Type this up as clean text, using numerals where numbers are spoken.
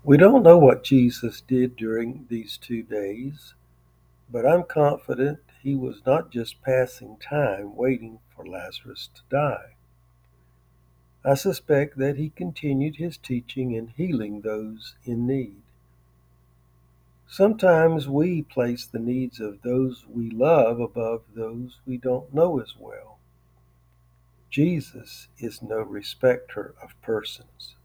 We don't know what Jesus did during these 2 days, but I'm confident he was not just passing time waiting for Lazarus to die. I suspect that he continued his teaching and healing those in need. Sometimes we place the needs of those we love above those we don't know as well. Jesus is no respecter of persons.